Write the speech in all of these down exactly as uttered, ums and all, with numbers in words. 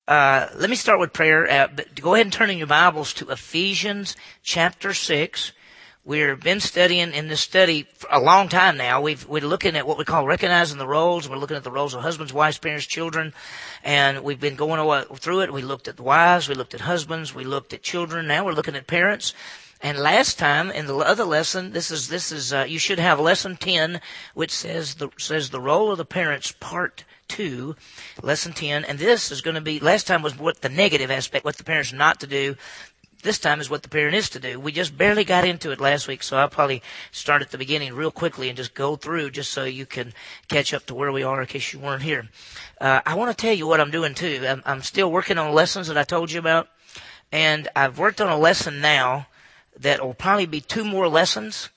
Uh, let me start with prayer. Uh, but go ahead and turn in your Bibles to Ephesians chapter six. We've been studying in this study for a long time now. We've, we're looking at what we call recognizing the roles. We're looking at the roles of husbands, wives, parents, children. And we've been going through it. We looked at the wives. We looked at husbands. We looked at children. Now we're looking at parents. And last time in the other lesson, this is, this is, uh, you should have lesson ten, which says the, says the role of the parents, part two, lesson ten. And this is going to be, last time was what the negative aspect, what the parents not to do. This time is what the parent is to do. We just barely got into it last week, so I'll probably start at the beginning real quickly and just go through just so you can catch up to where we are in case you weren't here. Uh, I want to tell you what I'm doing too. I'm, I'm still working on lessons that I told you about, and I've worked on a lesson now that will probably be two more lessons.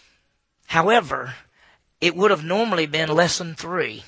However, it would have normally been lesson three.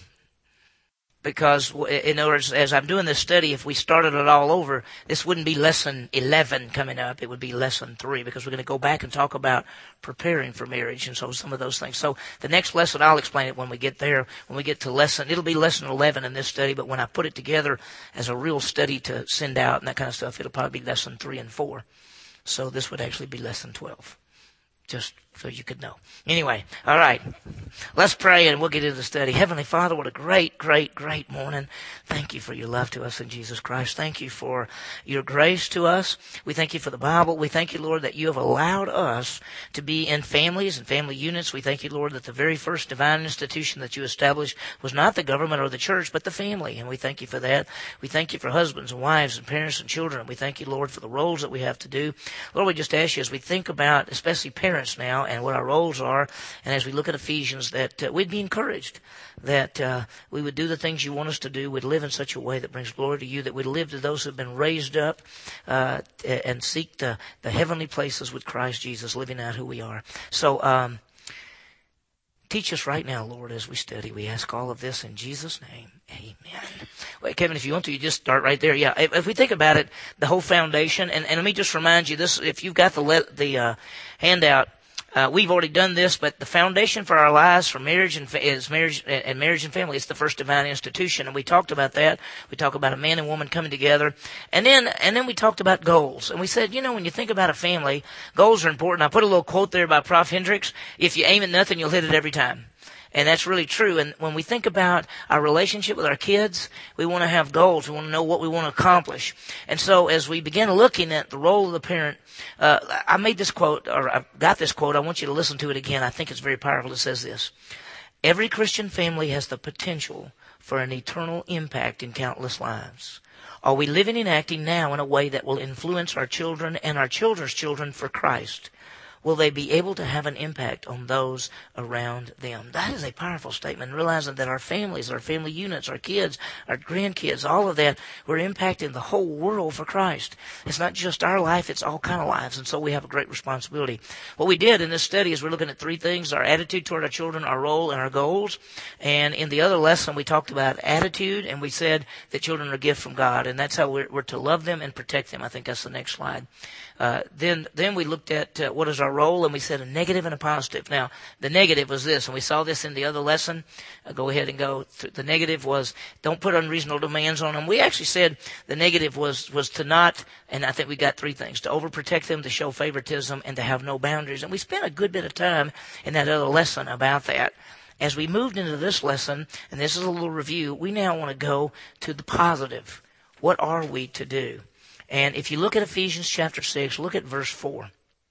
Because, in other words, as I'm doing this study, if we started it all over, this wouldn't be lesson eleven coming up. It would be lesson three, because we're going to go back and talk about preparing for marriage and so some of those things. So the next lesson, I'll explain it when we get there. When we get to lesson, it'll be lesson eleven in this study, but when I put it together as a real study to send out and that kind of stuff, it'll probably be lesson three and four. So this would actually be lesson twelve. Just so you could know. Anyway, all right. Let's pray and we'll get into the study. Heavenly Father, what a great, great, great morning. Thank you for your love to us in Jesus Christ. Thank you for your grace to us. We thank you for the Bible. We thank you, Lord, that you have allowed us to be in families and family units. We thank you, Lord, that the very first divine institution that you established was not the government or the church, but the family. And we thank you for that. We thank you for husbands and wives and parents and children. We thank you, Lord, for the roles that we have to do. Lord, we just ask you as we think about, especially parents now, and what our roles are, and as we look at Ephesians, that uh, we'd be encouraged, that uh, we would do the things you want us to do, we'd live in such a way that brings glory to you, that we'd live to those who have been raised up uh, and seek the, the heavenly places with Christ Jesus, living out who we are. So um, teach us right now, Lord, as we study. We ask all of this in Jesus' name. Amen. Wait, Kevin, if you want to, you just start right there. Yeah, if, if we think about it, the whole foundation, and, and let me just remind you this, if you've got the, le- the uh, handout, Uh, we've already done this, but the foundation for our lives, for marriage and fa- is marriage and marriage and family. It's the first divine institution, and we talked about that. We talked about a man and woman coming together, and then and then we talked about goals. And we said, you know, when you think about a family, goals are important. I put a little quote there by Prof Hendricks: "If you aim at nothing, you'll hit it every time." And that's really true. And when we think about our relationship with our kids, we want to have goals. We want to know what we want to accomplish. And so as we begin looking at the role of the parent, uh, I made this quote, or I got this quote. I want you to listen to it again. I think it's very powerful. It says this: "Every Christian family has the potential for an eternal impact in countless lives. Are we living and acting now in a way that will influence our children and our children's children for Christ? Will they be able to have an impact on those around them?" That is a powerful statement, realizing that our families, our family units, our kids, our grandkids, all of that, we're impacting the whole world for Christ. It's not just our life, it's all kind of lives, and so we have a great responsibility. What we did in this study is we're looking at three things: our attitude toward our children, our role, and our goals. And in the other lesson, we talked about attitude, and we said that children are a gift from God, and that's how we're, we're to love them and protect them. I think that's the next slide. Uh, then, then we looked at uh, what is our role, and we said a negative and a positive. Now, the negative was this, and we saw this in the other lesson. Uh, go ahead and go. Through. The negative was don't put unreasonable demands on them. We actually said the negative was was to not, and I think we got three things: to overprotect them, to show favoritism, and to have no boundaries. And we spent a good bit of time in that other lesson about that. As we moved into this lesson, and this is a little review, we now want to go to the positive. What are we to do? And if you look at Ephesians chapter six, look at verse four.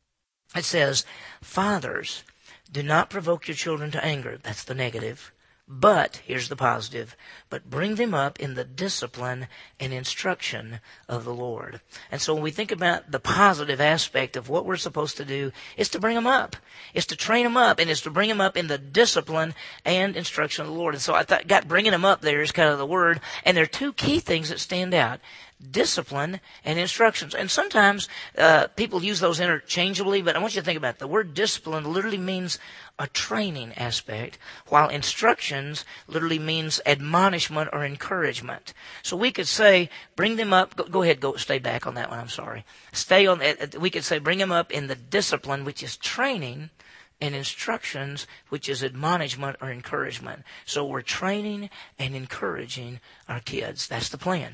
It says, "Fathers, do not provoke your children to anger." That's the negative. "But," here's the positive, "but bring them up in the discipline and instruction of the Lord." And so when we think about the positive aspect of what we're supposed to do, it's to bring them up. It's to train them up, and it's to bring them up in the discipline and instruction of the Lord. And so I thought, got bringing them up there is kind of the word. And there are two key things that stand out: discipline and instructions. And sometimes uh, people use those interchangeably, but I want you to think about it. The word discipline literally means a training aspect, while instructions literally means admonishment or encouragement. So we could say, bring them up. Go, go ahead, go stay back on that one. I'm sorry. Stay on. We could say, bring them up in the discipline, which is training, and instructions, which is admonishment or encouragement. So we're training and encouraging our kids. That's the plan.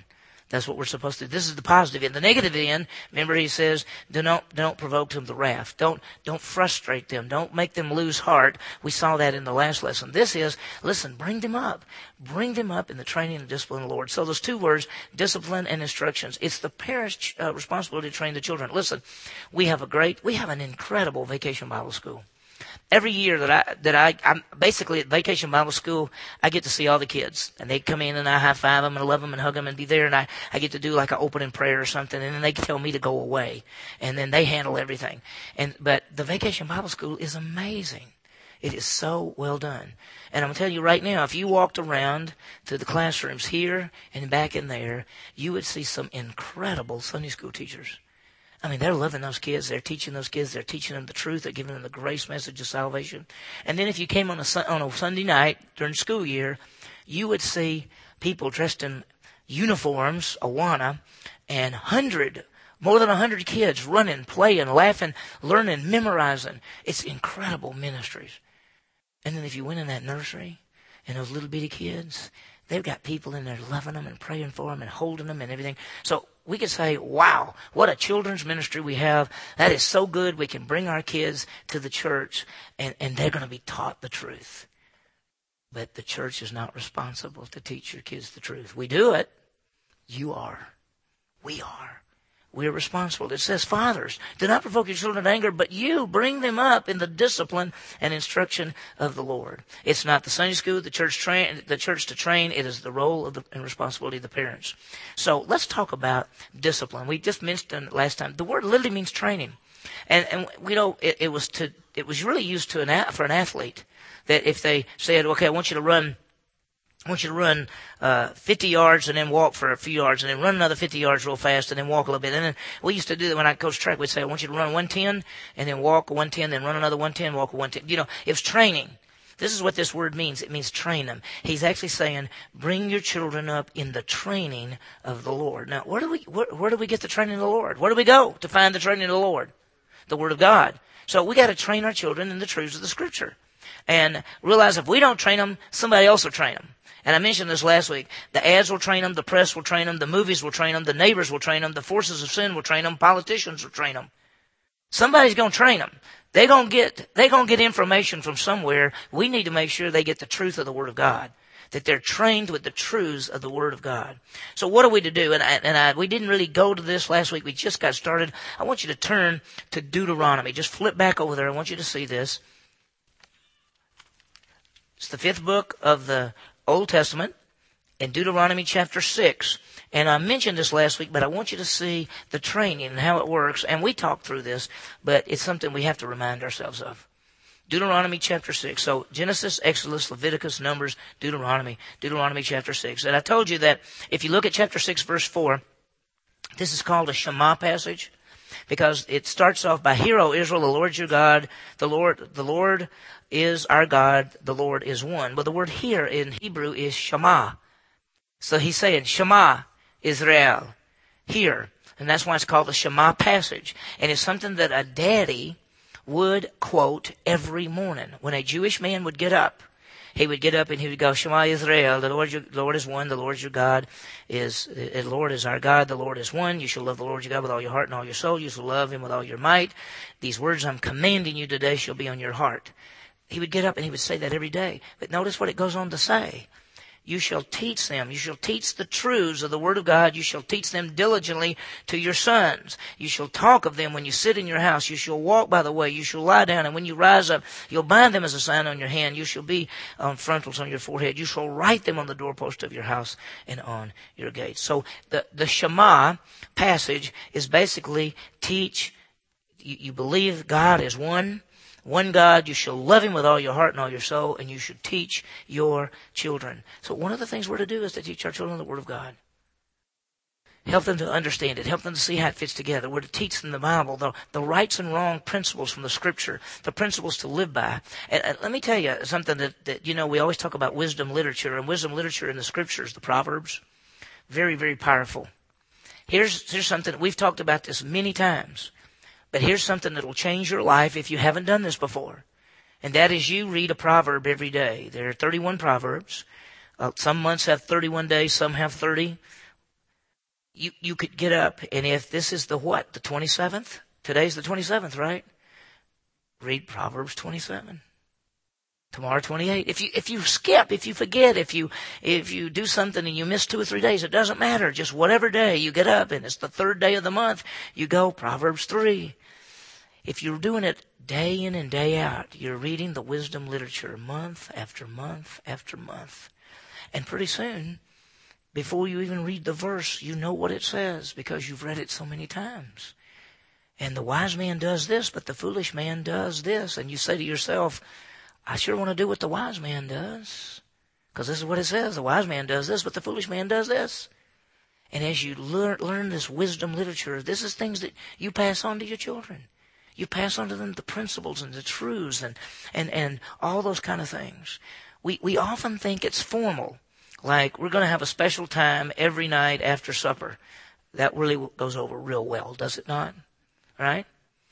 That's what we're supposed to do. This is the positive end. The negative end, remember he says, do not, don't provoke them to wrath. Don't, don't frustrate them. Don't make them lose heart. We saw that in the last lesson. This is, listen, bring them up. Bring them up in the training and discipline of the Lord. So those two words, discipline and instructions. It's the parents' uh, responsibility to train the children. Listen, we have a great, we have an incredible Vacation Bible School. Every year that I, that I, I'm basically at Vacation Bible School, I get to see all the kids. And they come in and I high five them and love them and hug them and be there. And I, I get to do like an opening prayer or something. And then they tell me to go away. And then they handle everything. And, but the Vacation Bible School is amazing. It is so well done. And I'm going to tell you right now, if you walked around to the classrooms here and back in there, you would see some incredible Sunday school teachers. I mean, they're loving those kids. They're teaching those kids. They're teaching them the truth. They're giving them the grace message of salvation. And then if you came on a, on a Sunday night during school year, you would see people dressed in uniforms, Awana, and hundred, more than a hundred kids running, playing, laughing, learning, memorizing. It's incredible ministries. And then if you went in that nursery and those little bitty kids, they've got people in there loving them and praying for them and holding them and everything. So we could say, wow, what a children's ministry we have. That is so good. We can bring our kids to the church and, and they're going to be taught the truth. But the church is not responsible to teach your kids the truth. We do it. You are. We are. We're responsible. It says, fathers, do not provoke your children to anger, but you bring them up in the discipline and instruction of the Lord. It's not the Sunday school, the church train, the church to train. It is the role of the, and responsibility of the parents. So let's talk about discipline. We just mentioned it last time. The word literally means training, and and we know it, it was to it was really used to an for an athlete that if they said, okay, I want you to run. I want you to run uh, fifty yards and then walk for a few yards and then run another fifty yards real fast and then walk a little bit. And then we used to do that when I coached track. We'd say, I want you to run one ten and then walk a one ten, then run another one ten, walk a one ten. You know, it was training. This is what this word means. It means train them. He's actually saying, bring your children up in the training of the Lord. Now, where do we where, where do we get the training of the Lord? Where do we go to find the training of the Lord? The Word of God. So we got to train our children in the truths of the Scripture. And realize if we don't train them, somebody else will train them. And I mentioned this last week. The ads will train them. The press will train them. The movies will train them. The neighbors will train them. The forces of sin will train them. Politicians will train them. Somebody's going to train them. They're going to get, they're going to get information from somewhere. We need to make sure they get the truth of the Word of God. That they're trained with the truths of the Word of God. So what are we to do? And, I, and I, we didn't really go to this last week. We just got started. I want you to turn to Deuteronomy. Just flip back over there. I want you to see this. It's the fifth book of the Old Testament in Deuteronomy chapter six. And I mentioned this last week, but I want you to see the training and how it works. And we talked through this, but it's something we have to remind ourselves of. Deuteronomy chapter six. So Genesis, Exodus, Leviticus, Numbers, Deuteronomy, Deuteronomy chapter six. And I told you that if you look at chapter six, verse four, this is called a Shema passage because it starts off by, Hear, O Israel, the Lord your God, the Lord, the Lord is our God, the Lord is one. Well, the word here in Hebrew is Shema. So he's saying, Shema, Israel, hear. And that's why it's called the Shema passage. And it's something that a daddy would quote every morning. When a Jewish man would get up, he would get up and he would go, Shema Israel, the Lord, your, the Lord is one, the Lord your God is, the Lord is our God, the Lord is one. You shall love the Lord your God with all your heart and all your soul. You shall love him with all your might. These words I'm commanding you today shall be on your heart. He would get up and he would say that every day. But notice what it goes on to say. You shall teach them. You shall teach the truths of the Word of God. You shall teach them diligently to your sons. You shall talk of them when you sit in your house. You shall walk by the way. You shall lie down. And when you rise up, you'll bind them as a sign on your hand. You shall be on frontals on your forehead. You shall write them on the doorpost of your house and on your gates. So the, the Shema passage is basically teach. You, you believe God is one. One God, you shall love him with all your heart and all your soul, and you should teach your children. So one of the things we're to do is to teach our children the Word of God. Help them to understand it. Help them to see how it fits together. We're to teach them the Bible, the, the rights and wrong principles from the Scripture, the principles to live by. And, and let me tell you something that, that, you know, we always talk about wisdom literature, and wisdom literature in the Scriptures, the Proverbs, very, very powerful. Here's, here's something, we've talked about this many times. But here's something that will change your life if you haven't done this before. And that is you read a proverb every day. There are thirty-one proverbs. Uh, some months have thirty-one days, some have thirty. You, you could get up, and if this is the what? The twenty-seventh? Today's the twenty-seventh, right? Read Proverbs twenty-seven. Tomorrow twenty-eight. If you, if you skip, if you forget, if you, if you do something and you miss two or three days, it doesn't matter. Just whatever day you get up and it's the third day of the month, you go Proverbs three. If you're doing it day in and day out, you're reading the wisdom literature month after month after month. And pretty soon, before you even read the verse, you know what it says because you've read it so many times. And the wise man does this, but the foolish man does this. And you say to yourself, I sure want to do what the wise man does. Because this is what it says. The wise man does this, but the foolish man does this. And as you learn, learn this wisdom literature, this is things that you pass on to your children. You pass on to them the principles and the truths and, and, and all those kind of things. We, we often think it's formal. Like we're going to have a special time every night after supper. That really goes over real well, does it not? Right?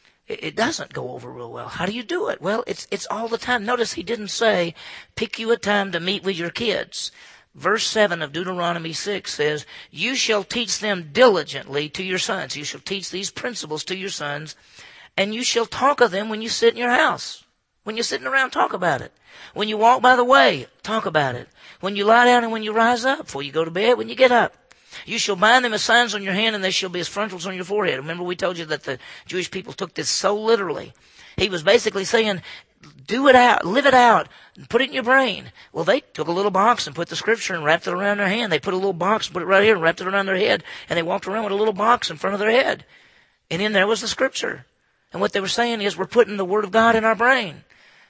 It doesn't go over real well. How do you do it? Well, it's it's all the time. Notice he didn't say, pick you a time to meet with your kids. Verse seven of Deuteronomy six says, you shall teach them diligently to your sons. You shall teach these principles to your sons, and you shall talk of them when you sit in your house. When you're sitting around, talk about it. When you walk by the way, talk about it. When you lie down and when you rise up, before you go to bed, when you get up. You shall bind them as signs on your hand, and they shall be as frontals on your forehead. Remember we told you that the Jewish people took this so literally. He was basically saying, do it out, live it out, and put it in your brain. Well, they took a little box and put the scripture and wrapped it around their hand. They put a little box, put it right here, and wrapped it around their head, and they walked around with a little box in front of their head. And in there was the scripture. And what they were saying is, we're putting the Word of God in our brain.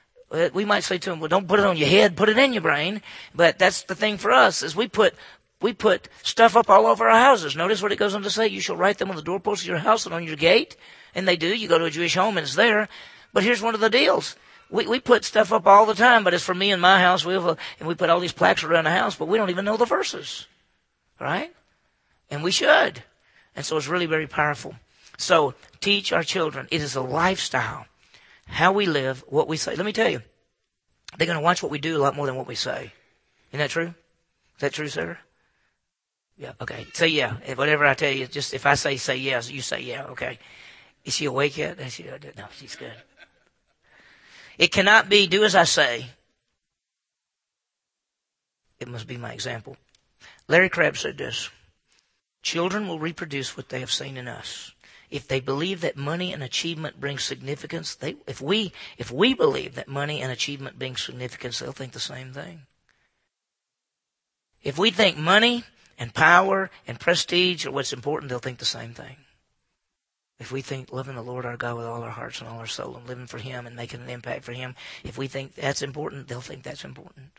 We might say to them, well, don't put it on your head, put it in your brain. But that's the thing for us, is we put We put stuff up all over our houses. Notice what it goes on to say. You shall write them on the doorposts of your house and on your gate. And they do. You go to a Jewish home and it's there. But here's one of the deals. We we put stuff up all the time, but it's for me and my house. We have a, and we put all these plaques around the house, but we don't even know the verses. Right? And we should. And so it's really very powerful. So teach our children. It is a lifestyle. How we live, what we say. Let me tell you. They're going to watch what we do a lot more than what we say. Isn't that true? Is that true, Sarah? Yeah, okay. Say yeah. Whatever I tell you, just if I say say yes, you say yeah, okay. Is she awake yet? Is she, no, she's good. It cannot be do as I say. It must be my example. Larry Crabb said this. Children will reproduce what they have seen in us. If they believe that money and achievement bring significance, they, if we if we believe that money and achievement bring significance, they'll think the same thing. If we think money and power and prestige are what's important, they'll think the same thing. If we think loving the Lord our God with all our hearts and all our soul and living for Him and making an impact for Him, if we think that's important, they'll think that's important.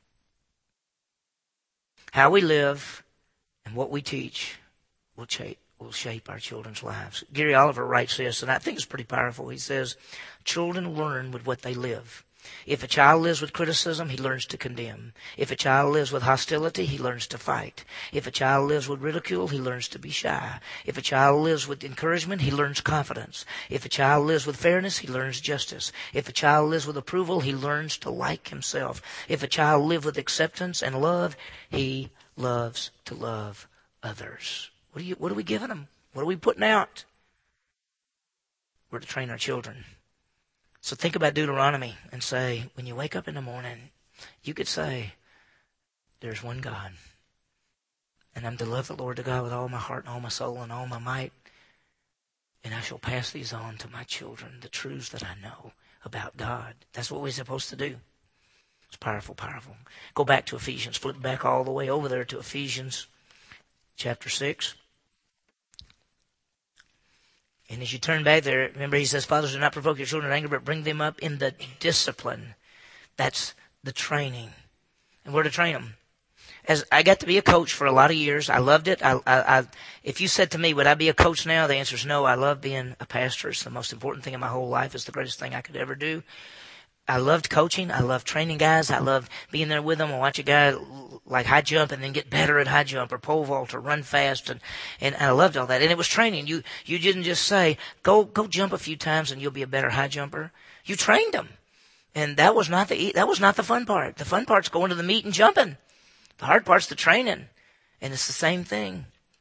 How we live and what we teach will shape, will shape our children's lives. Gary Oliver writes this, and I think it's pretty powerful. He says, children learn with what they live. If a child lives with criticism, he learns to condemn. If a child lives with hostility, he learns to fight. If a child lives with ridicule, he learns to be shy. If a child lives with encouragement, he learns confidence. If a child lives with fairness, he learns justice. If a child lives with approval, he learns to like himself. If a child lives with acceptance and love, he loves to love others. What are you, what are we giving them? What are we putting out? We're to train our children. So think about Deuteronomy and say, when you wake up in the morning, you could say, there's one God. And I'm to love the Lord to God with all my heart and all my soul and all my might. And I shall pass these on to my children, the truths that I know about God. That's what we're supposed to do. It's powerful, powerful. Go back to Ephesians. Flip back all the way over there to Ephesians chapter six. And as you turn back there, remember he says, fathers, do not provoke your children to anger, but bring them up in the discipline. That's the training. And we're to train them. As I got to be a coach for a lot of years. I loved it. I, I, I, if you said to me, would I be a coach now? The answer is no. I love being a pastor. It's the most important thing in my whole life. It's the greatest thing I could ever do. I loved coaching. I loved training guys. I loved being there with them and watch a guy like high jump and then get better at high jump or pole vault or run fast. And, and I loved all that. And it was training. You, you didn't just say, go, go jump a few times and you'll be a better high jumper. You trained them. And that was not the, that was not the fun part. The fun part's going to the meet and jumping. The hard part's the training. And it's the same thing.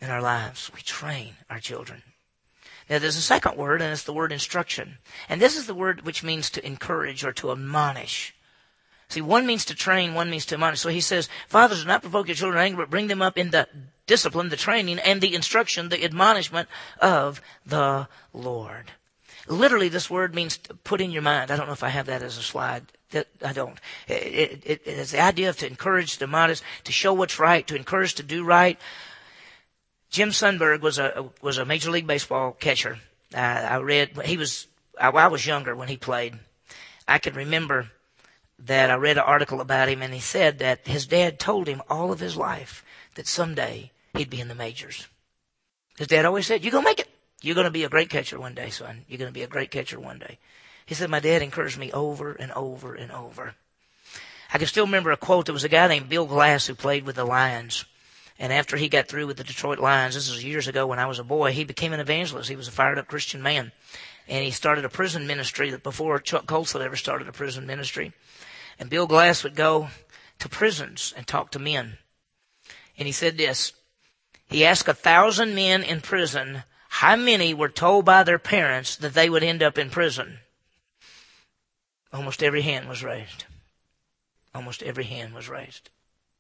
in our lives. We train our children. Now, there's a second word, and it's the word instruction. And this is the word which means to encourage or to admonish. See, one means to train, one means to admonish. So he says, fathers, do not provoke your children to anger, but bring them up in the discipline, the training, and the instruction, the admonishment of the Lord. Literally, this word means to put in your mind. I don't know if I have that as a slide. That I don't. It, it, it is the idea of to encourage, to admonish, to show what's right, to encourage to do right. Jim Sundberg was a was a Major League Baseball catcher. Uh, I read he was. I, I was younger when he played. I can remember that I read an article about him, and he said that his dad told him all of his life that someday he'd be in the majors. His dad always said, "You're gonna make it. You're gonna be a great catcher one day, son. You're gonna be a great catcher one day." He said, "My dad encouraged me over and over and over." I can still remember a quote. There was a guy named Bill Glass who played with the Lions. And after he got through with the Detroit Lions, this was years ago when I was a boy, he became an evangelist. He was a fired-up Christian man. And he started a prison ministry that before Chuck Colson had ever started a prison ministry. And Bill Glass would go to prisons and talk to men. And he said this. He asked a thousand men in prison how many were told by their parents that they would end up in prison. Almost every hand was raised. Almost every hand was raised.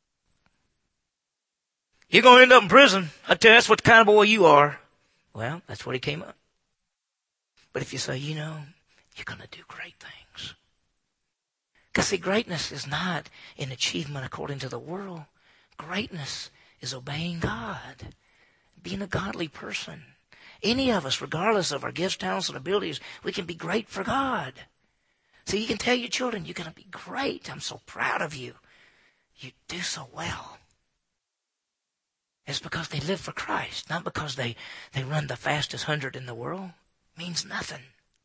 You're going to end up in prison. I tell you, that's what kind of boy you are. Well, that's what he came up. But if you say, you know, you're going to do great things. Because see, greatness is not an achievement according to the world. Greatness is obeying God. Being a godly person. Any of us, regardless of our gifts, talents, and abilities, we can be great for God. So you can tell your children, you're going to be great. I'm so proud of you. You do so well. It's because they live for Christ, not because they, they run the fastest hundred in the world. It means nothing.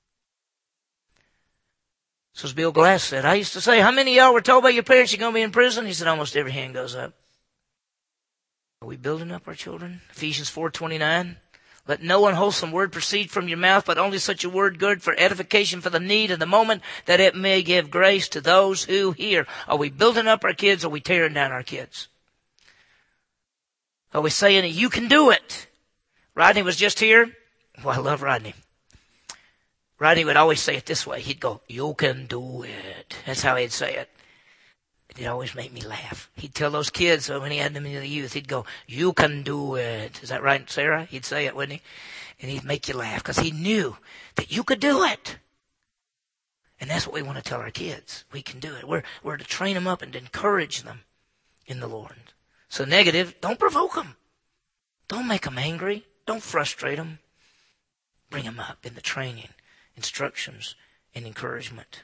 So as Bill Glass said, I used to say, how many of y'all were told by your parents you're going to be in prison? He said, almost every hand goes up. Are we building up our children? Ephesians four twenty-nine. Let no unwholesome word proceed from your mouth, but only such a word good for edification for the need of the moment, that it may give grace to those who hear. Are we building up our kids, or are we tearing down our kids? Are we saying, you can do it? Rodney was just here. Well, I love Rodney. Rodney would always say it this way. He'd go, you can do it. That's how he'd say it. It always made me laugh. He'd tell those kids, when he had them in the youth, he'd go, you can do it. Is that right, Sarah? He'd say it, wouldn't he? And he'd make you laugh because he knew that you could do it. And that's what we want to tell our kids. We can do it. We're, we're to train them up and to encourage them in the Lord. So negative, don't provoke them. Don't make them angry. Don't frustrate them. Bring them up in the training, instructions, and encouragement.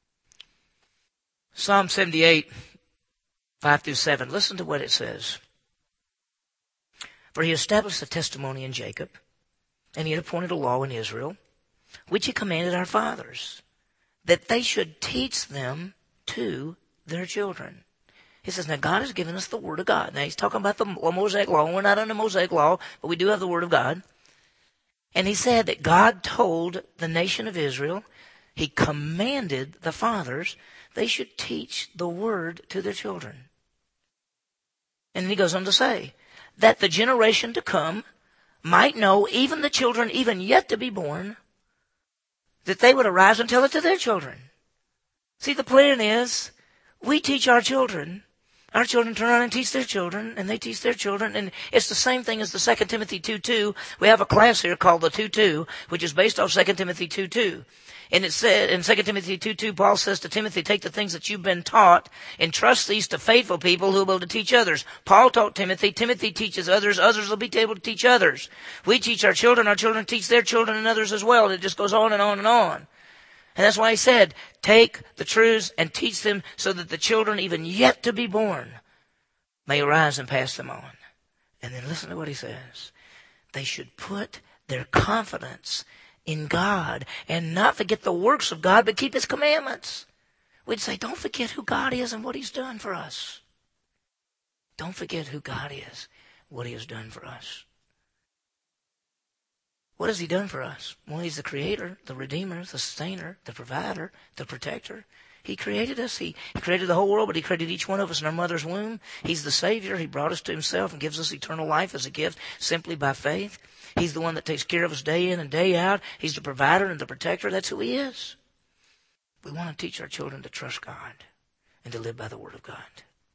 Psalm seventy-eight, five through seven. Listen to what it says. For he established a testimony in Jacob, and he had appointed a law in Israel, which he commanded our fathers, that they should teach them to their children. He says, now God has given us the Word of God. Now he's talking about the Mosaic Law. We're not under Mosaic Law, but we do have the Word of God. And he said that God told the nation of Israel, he commanded the fathers, they should teach the Word to their children. And then he goes on to say, that the generation to come might know, even the children even yet to be born, that they would arise and tell it to their children. See, the plan is, we teach our children. Our children turn around and teach their children, and they teach their children. And it's the same thing as the Second Timothy two two. We have a class here called the two two, which is based off Second Timothy two two. And it said in Second Timothy two two, Paul says to Timothy, take the things that you've been taught, entrust these to faithful people who will be able to teach others. Paul taught Timothy, Timothy teaches others, others will be able to teach others. We teach our children, our children teach their children and others as well. It just goes on and on and on. And that's why he said, take the truths and teach them so that the children even yet to be born may arise and pass them on. And then listen to what he says. They should put their confidence in God and not forget the works of God, but keep his commandments. We'd say, don't forget who God is and what he's done for us. Don't forget who God is, what he has done for us. What has he done for us? Well, he's the creator, the redeemer, the sustainer, the provider, the protector. He created us. He, he created the whole world, but he created each one of us in our mother's womb. He's the Savior. He brought us to himself and gives us eternal life as a gift simply by faith. He's the one that takes care of us day in and day out. He's the provider and the protector. That's who he is. We want to teach our children to trust God and to live by the Word of God.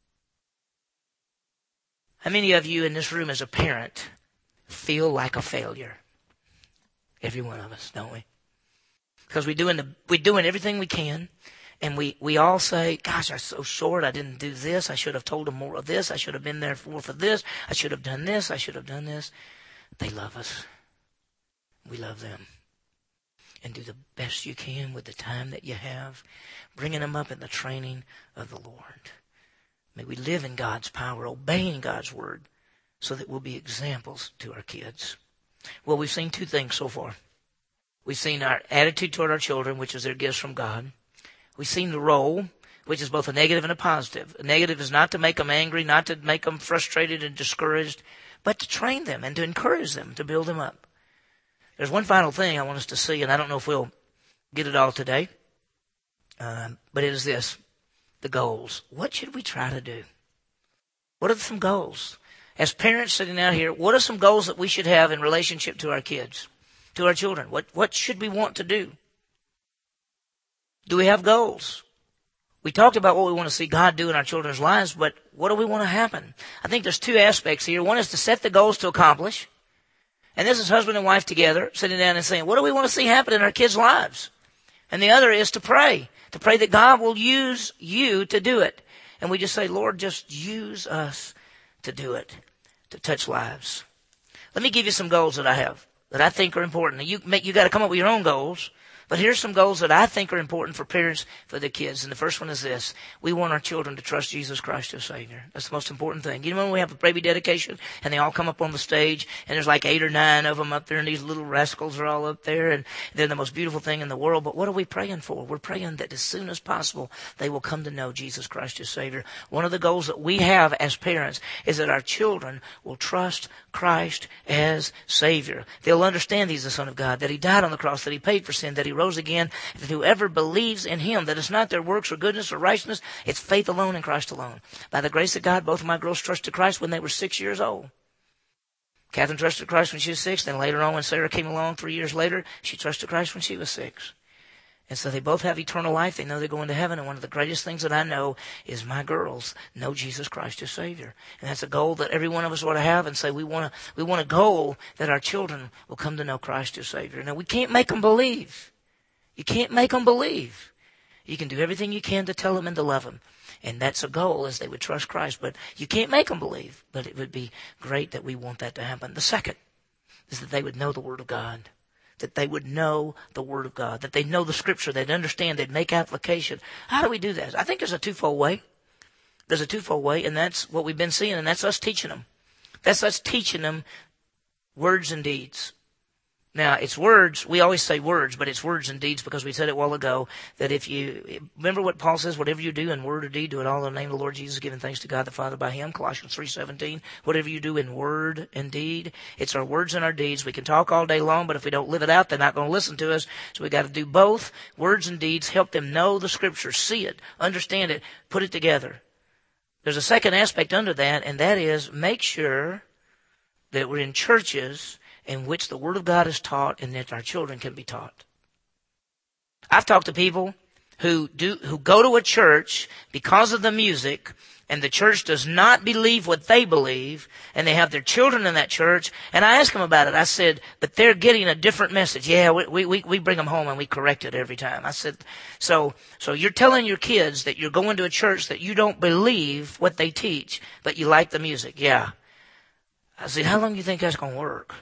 How many of you in this room as a parent feel like a failure? Every one of us, don't we? Because we're doing, the, we're doing everything we can, and we, we all say, gosh, I'm so short, I didn't do this, I should have told them more of this, I should have been there for, for this, I should have done this, I should have done this. They love us. We love them. And do the best you can with the time that you have, bringing them up in the training of the Lord. May we live in God's power, obeying God's word, so that we'll be examples to our kids. Well, we've seen two things so far. We've seen our attitude toward our children, which is their gifts from God. We've seen the role, which is both a negative and a positive. A negative is not to make them angry, not to make them frustrated and discouraged, but to train them and to encourage them, to build them up. There's one final thing I want us to see, and I don't know if we'll get it all today, uh, but it is this, the goals. What should we try to do? What are some goals? As parents sitting out here, what are some goals that we should have in relationship to our kids, to our children? What, what should we want to do? Do we have goals? We talked about what we want to see God do in our children's lives, but what do we want to happen? I think there's two aspects here. One is to set the goals to accomplish. And this is husband and wife together, sitting down and saying, what do we want to see happen in our kids' lives? And the other is to pray, to pray that God will use you to do it. And we just say, Lord, just use us to do it, to touch lives. Let me give you some goals that I have, that I think are important. You make, you got to come up with your own goals. But here's some goals that I think are important for parents, for their kids. And the first one is this. We want our children to trust Jesus Christ as Savior. That's the most important thing. You know when we have a baby dedication and they all come up on the stage and there's like eight or nine of them up there and these little rascals are all up there and they're the most beautiful thing in the world. But what are we praying for? We're praying that as soon as possible they will come to know Jesus Christ as Savior. One of the goals that we have as parents is that our children will trust Christ as Savior. They'll understand He's the Son of God, that He died on the cross, that He paid for sin, that He rose again, that whoever believes in Him, that it's not their works or goodness or righteousness, it's faith alone in Christ alone. By the grace of God, both of my girls trusted Christ when they were six years old. Catherine trusted Christ when she was six, then later on when Sarah came along three years later, she trusted Christ when she was six. And so they both have eternal life. They know they're going to heaven. And one of the greatest things that I know is my girls know Jesus Christ as Savior. And that's a goal that every one of us ought to have and say we want to, we want a goal that our children will come to know Christ as Savior. Now, we can't make them believe. You can't make them believe. You can do everything you can to tell them and to love them. And that's a goal, is they would trust Christ. But you can't make them believe. But it would be great that we want that to happen. The second is that they would know the Word of God. That they would know the Word of God. That they know the Scripture. They'd understand. They'd make application. How do we do that? I think there's a twofold way. There's a twofold way, and that's what we've been seeing, and that's us teaching them. That's us teaching them words and deeds. Now, it's words. We always say words, but it's words and deeds because we said it a while ago that if you, remember what Paul says, whatever you do in word or deed, do it all in the name of the Lord Jesus, giving thanks to God the Father by Him, Colossians three seventeen. Whatever you do in word and deed, it's our words and our deeds. We can talk all day long, but if we don't live it out, they're not going to listen to us. So we got to do both words and deeds, help them know the Scripture, see it, understand it, put it together. There's a second aspect under that, and that is make sure that we're in churches in which the Word of God is taught and that our children can be taught. I've talked to people who do who go to a church because of the music, and the church does not believe what they believe, and they have their children in that church, and I asked them about it. I said, but they're getting a different message. Yeah, we we we bring them home and we correct it every time. I said, so so you're telling your kids that you're going to a church that you don't believe what they teach, but you like the music. Yeah. I said, how long do you think that's going to work?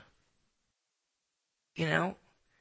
You know,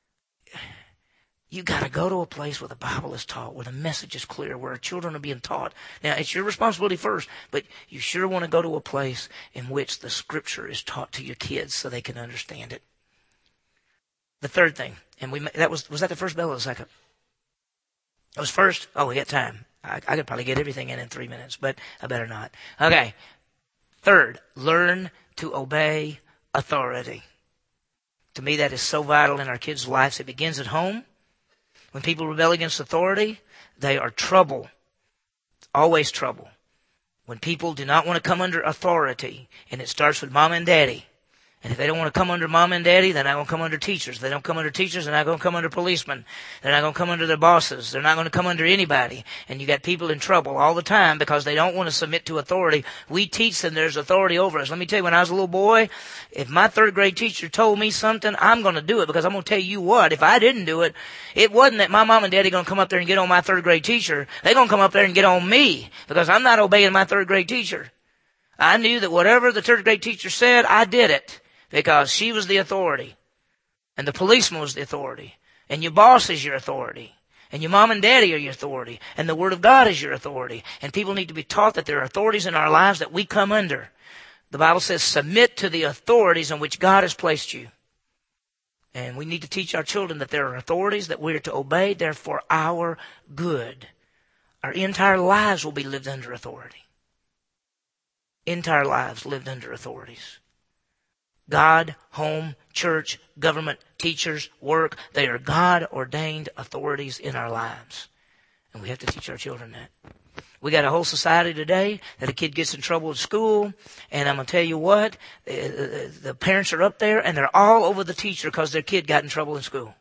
you got to go to a place where the Bible is taught, where the message is clear, where our children are being taught. Now, it's your responsibility first, but you sure want to go to a place in which the Scripture is taught to your kids so they can understand it. The third thing, and we that was was that the first bell or the second? It was first. Oh, we got time. I, I could probably get everything in in three minutes, but I better not. Okay. Third, learn to obey authority. To me, that is so vital in our kids' lives. It begins at home. When people rebel against authority, they are trouble. Always trouble. When people do not want to come under authority, and it starts with mom and daddy, and if they don't want to come under mom and daddy, they're not going to come under teachers. If they don't come under teachers, they're not going to come under policemen. They're not going to come under their bosses. They're not going to come under anybody. And you got people in trouble all the time because they don't want to submit to authority. We teach them there's authority over us. Let me tell you, when I was a little boy, if my third grade teacher told me something, I'm going to do it, because I'm going to tell you what, if I didn't do it, it wasn't that my mom and daddy going to come up there and get on my third grade teacher. They're going to come up there and get on me because I'm not obeying my third grade teacher. I knew that whatever the third grade teacher said, I did it. Because she was the authority. And the policeman was the authority. And your boss is your authority. And your mom and daddy are your authority. And the Word of God is your authority. And people need to be taught that there are authorities in our lives that we come under. The Bible says, submit to the authorities in which God has placed you. And we need to teach our children that there are authorities that we are to obey. They're for our good. Our entire lives will be lived under authority. Entire lives lived under authorities. God, home, church, government, teachers, work, they are God-ordained authorities in our lives. And we have to teach our children that. We got a whole society today that a kid gets in trouble at school, and I'm going to tell you what, the parents are up there, and they're all over the teacher because their kid got in trouble in school.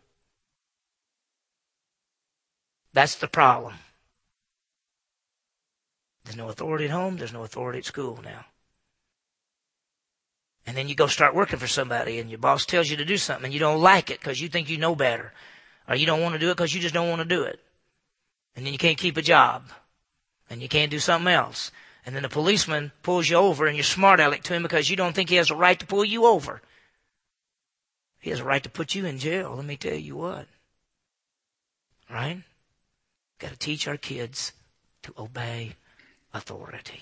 That's the problem. There's no authority at home, there's no authority at school now. And then you go start working for somebody, and your boss tells you to do something, and you don't like it because you think you know better. Or you don't want to do it because you just don't want to do it. And then you can't keep a job. And you can't do something else. And then the policeman pulls you over, and you're smart aleck to him because you don't think he has a right to pull you over. He has a right to put you in jail, let me tell you what. Right? Got to teach our kids to obey authority.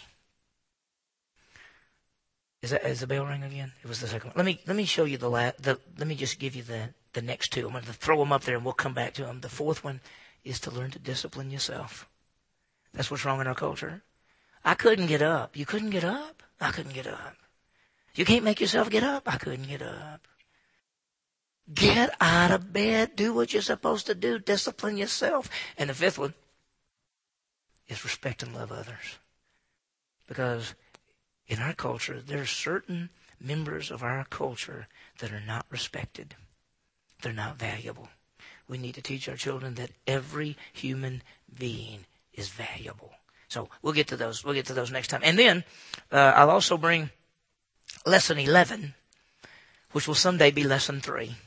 Is that, is the bell ring again? It was the second one. Let me, let me show you the last, the, let me just give you the, the next two. I'm going to throw them up there and we'll come back to them. The fourth one is to learn to discipline yourself. That's what's wrong in our culture. I couldn't get up. You couldn't get up? I couldn't get up. You can't make yourself get up? I couldn't get up. Get out of bed. Do what you're supposed to do. Discipline yourself. And the fifth one is respect and love others. Because in our culture, there are certain members of our culture that are not respected. They're not valuable. We need to teach our children that every human being is valuable. So we'll get to those. We'll get to those next time. And then uh, I'll also bring lesson eleven, which will someday be lesson three.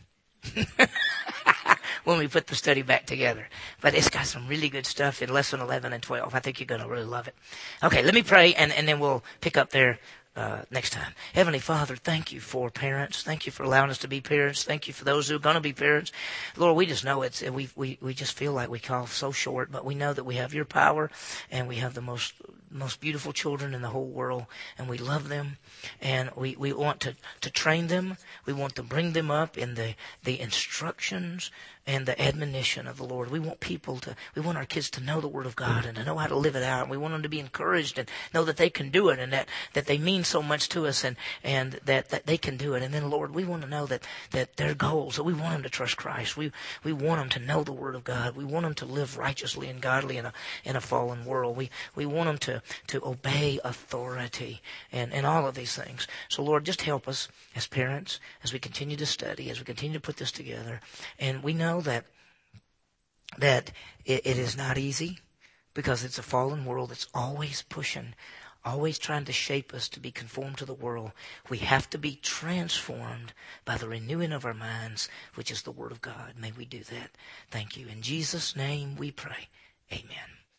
When we put the study back together. But it's got some really good stuff in lesson eleven and twelve. I think you're going to really love it. Okay, let me pray, and, and then we'll pick up there uh, next time. Heavenly Father, thank you for parents. Thank you for allowing us to be parents. Thank you for those who are going to be parents. Lord, we just know it's, we, we, we just feel like we fall so short, but we know that we have your power, and we have the most most beautiful children in the whole world, and we love them, and we, we want to, to train them. We want to bring them up in the, the instructions and the admonition of the Lord. We want people to, we want our kids to know the Word of God and to know how to live it out. And we want them to be encouraged and know that they can do it, and that, that they mean so much to us, and, and that, that they can do it. And then, Lord, we want to know that, that their goals, that we want them to trust Christ. We, we want them to know the Word of God. We want them to live righteously and godly in a, in a fallen world. We, we want them to, to obey authority and, and all of these things. So, Lord, just help us as parents as we continue to study, as we continue to put this together. And we know that that it, it is not easy, because it's a fallen world that's always pushing, always trying to shape us to be conformed to the world. We have to be transformed by the renewing of our minds, which is the Word of God. May we do that. Thank you. In Jesus' name we pray. Amen.